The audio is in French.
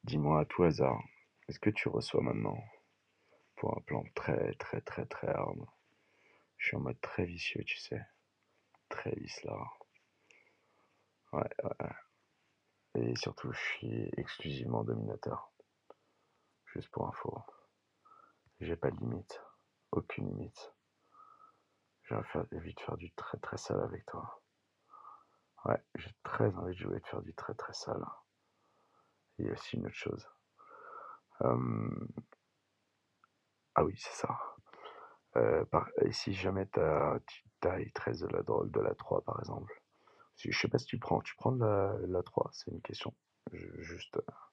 Dis-moi à tout hasard, est-ce que tu reçois maintenant pour un plan très très très très hard? Je suis en mode très vicieux, tu sais, très lisse là. Ouais, ouais. Et surtout, je suis exclusivement dominateur. Juste pour info, j'ai pas de limite, aucune limite. Envie de faire du très très sale avec toi. Ouais, j'ai très envie de jouer et de faire du très très sale. Et il y a aussi une autre chose. Euh, Ah oui, c'est ça. Et si jamais tu tailles 13 de la drôle de la 3 par exemple. Je sais pas si tu prends de la 3, c'est une question. Juste.